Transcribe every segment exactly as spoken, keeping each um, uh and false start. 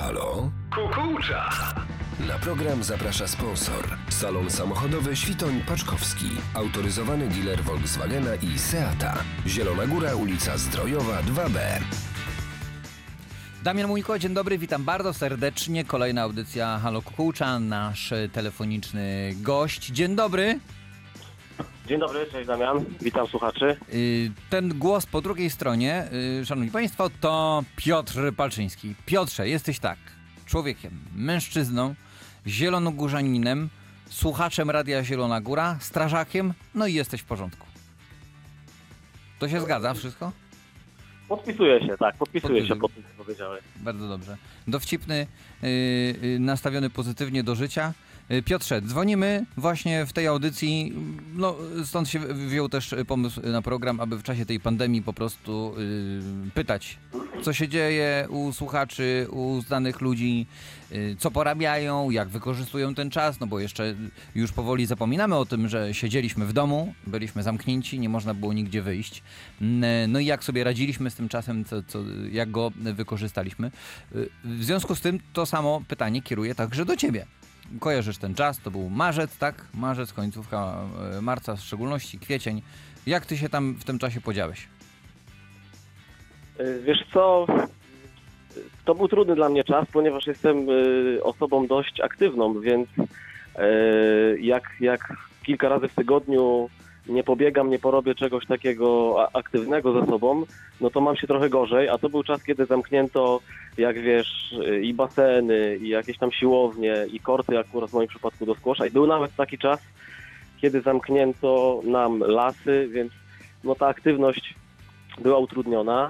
Halo? Kukułcza! Na program zaprasza sponsor. Salon samochodowy Świtoń-Paczkowski. Autoryzowany dealer Volkswagena i Seata. Zielona Góra, ulica Zdrojowa dwa B. Damian Muńko, dzień dobry, witam bardzo serdecznie. Kolejna audycja Halo Kukułcza, nasz telefoniczny gość. Dzień dobry. Dzień dobry, cześć Damian, witam słuchaczy. Ten głos po drugiej stronie, szanowni państwo, to Piotr Palczyński. Piotrze, jesteś tak, człowiekiem, mężczyzną, zielonogórzaninem, słuchaczem Radia Zielona Góra, strażakiem, no i jesteś w porządku. To się zgadza wszystko? Podpisuję się, tak, podpisuję Podpisuję. się pod tym, co powiedziałeś. Bardzo dobrze. Dowcipny, yy, yy, nastawiony pozytywnie do życia. Yy, Piotrze, dzwonimy właśnie w tej audycji, no stąd się wziął też pomysł na program, aby w czasie tej pandemii po prostu yy, pytać, co się dzieje u słuchaczy, u znanych ludzi, yy, co porabiają, jak wykorzystują ten czas, no bo jeszcze już powoli zapominamy o tym, że siedzieliśmy w domu, byliśmy zamknięci, nie można było nigdzie wyjść. Yy, no i jak sobie radziliśmy z tym czasem, co, co, jak go wykorzystaliśmy. Yy, w związku z tym to samo pytanie kieruję także do ciebie. Kojarzysz ten czas, to był marzec, tak? Marzec, końcówka marca, w szczególności kwiecień. Jak ty się tam w tym czasie podziałeś? Wiesz co, to był trudny dla mnie czas, ponieważ jestem osobą dość aktywną, więc jak, jak kilka razy w tygodniu nie pobiegam, nie porobię czegoś takiego aktywnego ze sobą, no to mam się trochę gorzej, a to był czas, kiedy zamknięto, jak wiesz, i baseny, i jakieś tam siłownie, i korty, akurat w moim przypadku do squasha. I był nawet taki czas, kiedy zamknięto nam lasy, więc no ta aktywność była utrudniona,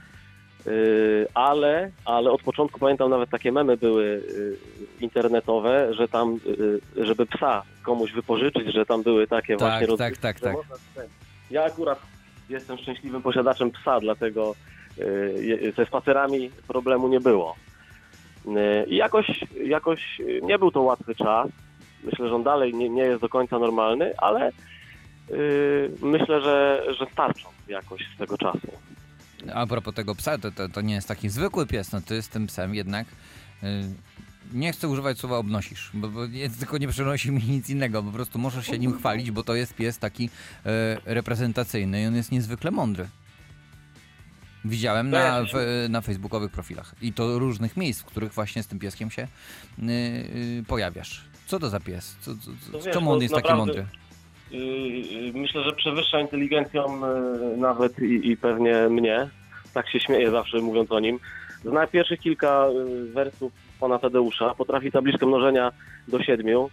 yy, ale, ale od początku pamiętam, nawet takie memy były yy, internetowe, że tam, yy, żeby psa komuś wypożyczyć, że tam były takie tak, właśnie tak, tak, tak. Ja akurat jestem szczęśliwym posiadaczem psa, dlatego yy, ze spacerami problemu nie było. Yy, I jakoś, jakoś nie był to łatwy czas. Myślę, że on dalej nie, nie jest do końca normalny, ale yy, myślę, że, że starczą jakoś z tego czasu. A propos tego psa, to, to, to nie jest taki zwykły pies, no ty z tym psem jednak... Yy... Nie chcę używać słowa obnosisz, bo, bo tylko nie przynosi mi nic innego, po prostu możesz się nim chwalić, bo to jest pies taki e, reprezentacyjny i on jest niezwykle mądry. Widziałem na, w, na facebookowych profilach i to różnych miejsc, w których właśnie z tym pieskiem się y, y, pojawiasz. Co to za pies? Co, co, wiesz, czemu on jest taki mądry? Yy, myślę, że przewyższa inteligencją yy, nawet i, i pewnie mnie. Tak się śmieję zawsze mówiąc o nim. Zna pierwszych kilka yy, wersów pana Tadeusza, potrafi tabliczkę mnożenia do siedmiu.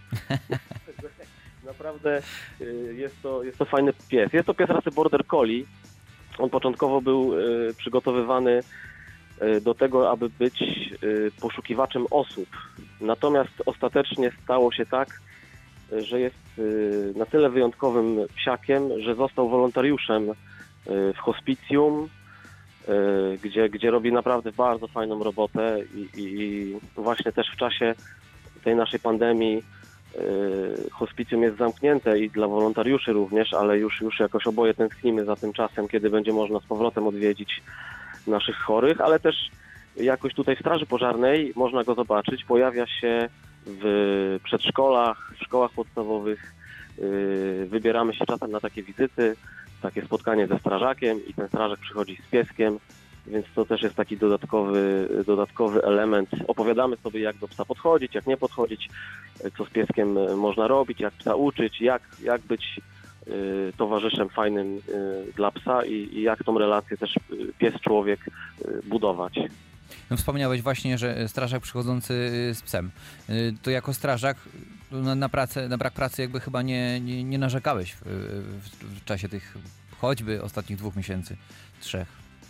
Naprawdę yy, jest to, jest to fajny pies. Jest to pies rasy Border Collie. On początkowo był yy, przygotowywany yy, do tego, aby być yy, poszukiwaczem osób. Natomiast ostatecznie stało się tak, yy, że jest yy, na tyle wyjątkowym psiakiem, że został wolontariuszem yy, w hospicjum, Yy, gdzie, gdzie robi naprawdę bardzo fajną robotę i, i właśnie też w czasie tej naszej pandemii yy, hospicjum jest zamknięte i dla wolontariuszy również, ale już, już jakoś oboje tęsknimy za tym czasem, kiedy będzie można z powrotem odwiedzić naszych chorych, ale też jakoś tutaj w Straży Pożarnej można go zobaczyć, pojawia się w przedszkolach, w szkołach podstawowych, yy, wybieramy się czasem na takie wizyty, takie spotkanie ze strażakiem i ten strażak przychodzi z pieskiem, więc to też jest taki dodatkowy, dodatkowy element. Opowiadamy sobie, jak do psa podchodzić, jak nie podchodzić, co z pieskiem można robić, jak psa uczyć, jak, jak być y, towarzyszem fajnym y, dla psa i, i jak tą relację też pies-człowiek y, budować. No wspomniałeś właśnie, że strażak przychodzący z psem. To jako strażak na, na, pracę, na brak pracy jakby chyba nie, nie, nie narzekałeś w, w, w czasie tych choćby ostatnich dwóch miesięcy, trzech.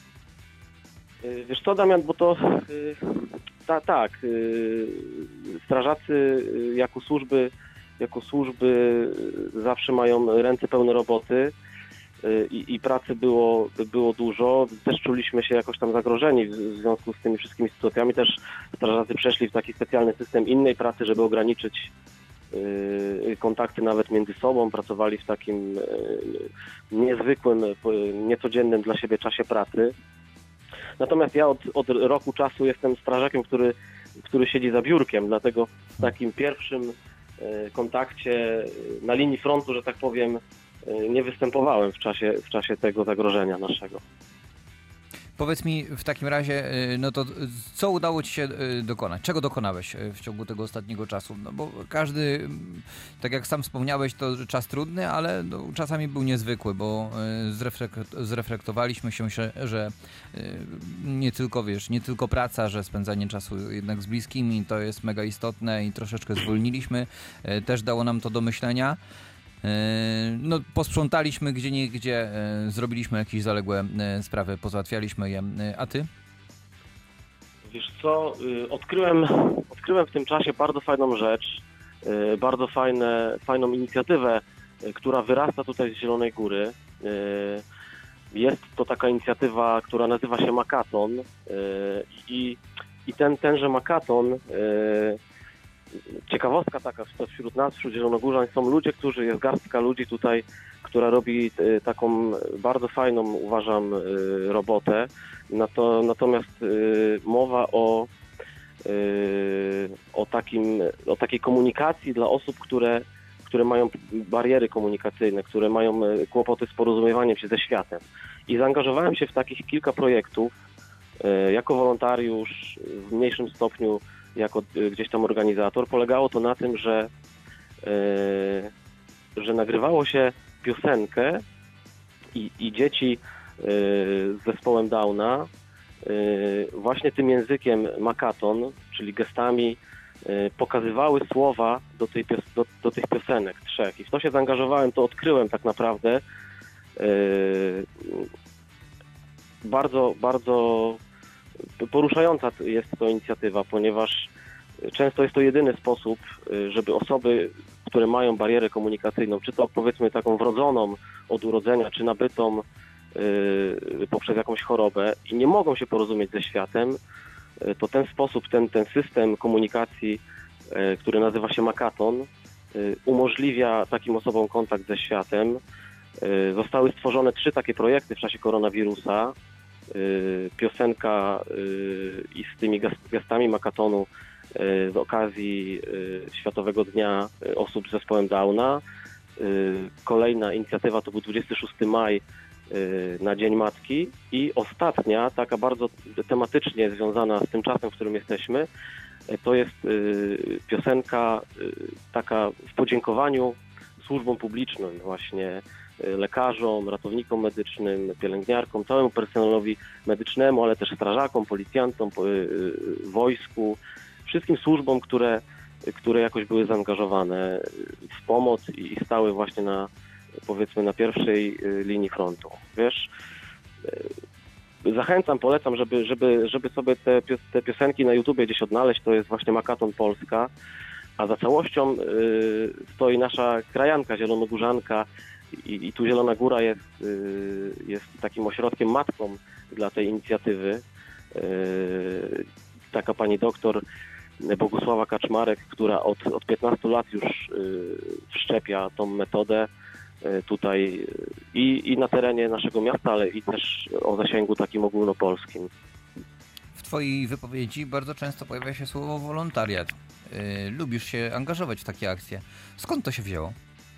Wiesz co, Damian, bo to ta, tak, strażacy jako służby, jako służby zawsze mają ręce pełne roboty. I, i pracy było, było dużo. Też czuliśmy się jakoś tam zagrożeni w związku z tymi wszystkimi sytuacjami. Też strażacy przeszli w taki specjalny system innej pracy, żeby ograniczyć y, kontakty nawet między sobą. Pracowali w takim y, niezwykłym, y, niecodziennym dla siebie czasie pracy. Natomiast ja od, od roku czasu jestem strażakiem, który który siedzi za biurkiem, dlatego w takim pierwszym kontakcie na linii frontu, że tak powiem, nie występowałem w czasie, w czasie tego zagrożenia naszego. Powiedz mi w takim razie, no to co udało Ci się dokonać? Czego dokonałeś w ciągu tego ostatniego czasu? No bo każdy, tak jak sam wspomniałeś, to czas trudny, ale no, czasami był niezwykły, bo zreflektowaliśmy się, że nie tylko, wiesz, nie tylko praca, że spędzanie czasu jednak z bliskimi to jest mega istotne i troszeczkę zwolniliśmy. Też dało nam to do myślenia. No, posprzątaliśmy gdzieniegdzie, zrobiliśmy jakieś zaległe sprawy, pozałatwialiśmy je. A ty? Wiesz co, odkryłem, odkryłem w tym czasie bardzo fajną rzecz, bardzo fajne, fajną inicjatywę, która wyrasta tutaj z Zielonej Góry. Jest to taka inicjatywa, która nazywa się Makaton i, i ten, tenże Makaton, ciekawostka taka wśród nas, wśród zielonogórzan, są ludzie, którzy, jest garstka ludzi tutaj, która robi taką bardzo fajną, uważam, robotę. Natomiast mowa o, o, takim, o takiej komunikacji dla osób, które, które mają bariery komunikacyjne, które mają kłopoty z porozumiewaniem się ze światem. I zaangażowałem się w takich kilka projektów jako wolontariusz, w mniejszym stopniu jako gdzieś tam organizator. Polegało to na tym, że, yy, że nagrywało się piosenkę i, i dzieci yy, z zespołem Downa yy, właśnie tym językiem Makaton, czyli gestami, yy, pokazywały słowa do, tej pios- do, do tych piosenek trzech. I w to się zaangażowałem, to odkryłem tak naprawdę. Yy, bardzo, bardzo poruszająca jest to inicjatywa, ponieważ często jest to jedyny sposób, żeby osoby, które mają barierę komunikacyjną, czy to powiedzmy taką wrodzoną od urodzenia, czy nabytą yy, poprzez jakąś chorobę i nie mogą się porozumieć ze światem, yy, to ten sposób, ten, ten system komunikacji, yy, który nazywa się Makaton, yy, umożliwia takim osobom kontakt ze światem. Yy, zostały stworzone trzy takie projekty w czasie koronawirusa. Piosenka i z tymi gestami Makatonu z okazji Światowego Dnia Osób z Zespołem Downa. Kolejna inicjatywa to był dwudziestego szóstego maja na Dzień Matki i ostatnia, taka bardzo tematycznie związana z tym czasem, w którym jesteśmy, to jest piosenka taka w podziękowaniu służbom publicznym, właśnie lekarzom, ratownikom medycznym, pielęgniarkom, całemu personelowi medycznemu, ale też strażakom, policjantom, wojsku, wszystkim służbom, które, które jakoś były zaangażowane w pomoc i stały właśnie na, powiedzmy, na pierwszej linii frontu. Wiesz, zachęcam, polecam, żeby, żeby, żeby sobie te, te piosenki na YouTubie gdzieś odnaleźć, to jest właśnie Makaton Polska, a za całością stoi nasza krajanka, zielonogórzanka. I, I tu Zielona Góra jest, jest takim ośrodkiem matką dla tej inicjatywy. Taka pani doktor Bogusława Kaczmarek, która od, od piętnastu lat już wszczepia tą metodę tutaj i, i na terenie naszego miasta, ale i też o zasięgu takim ogólnopolskim. W Twojej wypowiedzi bardzo często pojawia się słowo wolontariat. Lubisz się angażować w takie akcje. Skąd to się wzięło?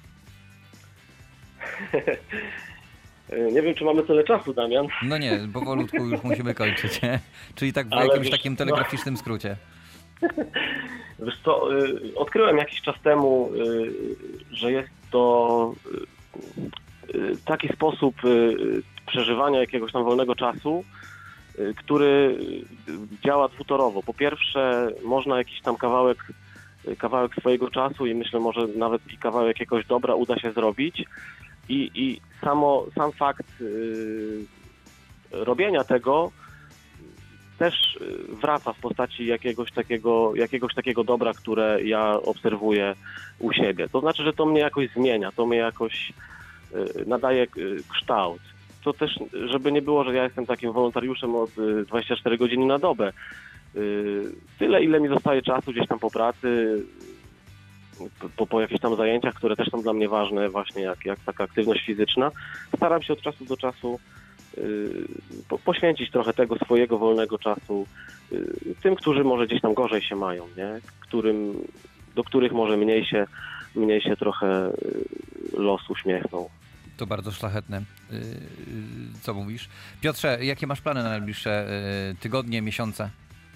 Nie wiem, czy mamy tyle czasu, Damian. No nie, powolutku już musimy kończyć. Czyli tak w Ale jakimś wiesz, takim telegraficznym skrócie. Wiesz co, odkryłem jakiś czas temu, że jest to taki sposób przeżywania jakiegoś tam wolnego czasu, który działa dwutorowo. Po pierwsze, można jakiś tam kawałek, kawałek swojego czasu i myślę, może nawet i kawałek jakiegoś dobra uda się zrobić. I, i samo, sam fakt yy, robienia tego też wraca w postaci jakiegoś takiego, jakiegoś takiego dobra, które ja obserwuję u siebie. To znaczy, że to mnie jakoś zmienia, to mnie jakoś yy, nadaje yy, kształt. To też, żeby nie było, że ja jestem takim wolontariuszem od yy, dwudziestu czterech godzin na dobę. Yy, tyle, ile mi zostaje czasu gdzieś tam po pracy, Po, po jakichś tam zajęciach, które też są dla mnie ważne, właśnie jak, jak taka aktywność fizyczna, staram się od czasu do czasu po, poświęcić trochę tego swojego wolnego czasu tym, którzy może gdzieś tam gorzej się mają, nie? Którym, do których może mniej się, mniej się trochę los uśmiechnął. To bardzo szlachetne. Co mówisz? Piotrze, jakie masz plany na najbliższe tygodnie, miesiące?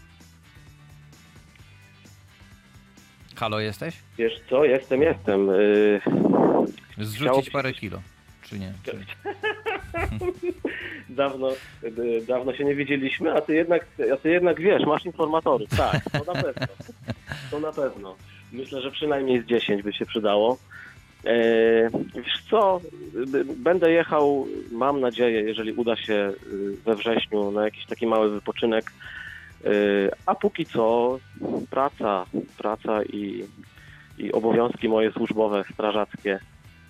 Halo, jesteś? Wiesz co, jestem, jestem. Zrzucić Chciało... parę kilo, czy nie? Czy... Dawno, dawno się nie widzieliśmy, a ty jednak, a ty jednak wiesz, masz informatorów. Tak, to na pewno. To na pewno. Myślę, że przynajmniej z dziesięć by się przydało. Eee, wiesz co, będę jechał, mam nadzieję, jeżeli uda się we wrześniu na jakiś taki mały wypoczynek, eee, a póki co praca, praca i, i obowiązki moje służbowe, strażackie.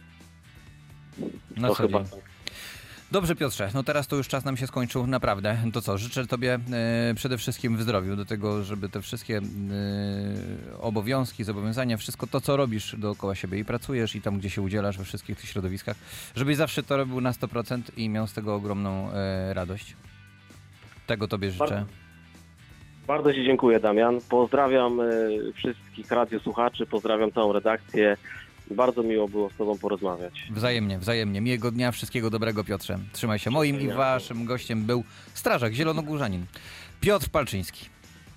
No to co chyba dzień. tak. Dobrze, Piotrze, no teraz to już czas nam się skończył, naprawdę. To co, życzę Tobie e, przede wszystkim w zdrowiu, do tego, żeby te wszystkie e, obowiązki, zobowiązania, wszystko to, co robisz dookoła siebie i pracujesz i tam, gdzie się udzielasz we wszystkich tych środowiskach, żebyś zawsze to robił na sto procent i miał z tego ogromną e, radość. Tego Tobie życzę. Bardzo, bardzo Ci dziękuję, Damian. Pozdrawiam e, wszystkich radiosłuchaczy, pozdrawiam całą redakcję. Bardzo miło było z Tobą porozmawiać. Wzajemnie, wzajemnie. Miłego dnia, wszystkiego dobrego, Piotrze. Trzymaj się. Moim i Waszym gościem był strażak zielonogórzanin Piotr Palczyński.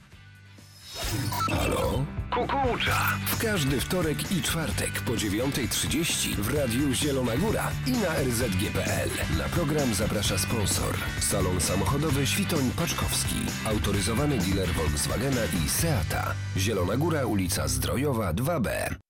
Halo? Kukułcza. W każdy wtorek i czwartek po dziewiątej trzydzieści w Radiu Zielona Góra i na er zet gie kropka pe el. Na program zaprasza sponsor. Salon samochodowy Świtoń Paczkowski. Autoryzowany dealer Volkswagena i Seata. Zielona Góra, ulica Zdrojowa dwa B.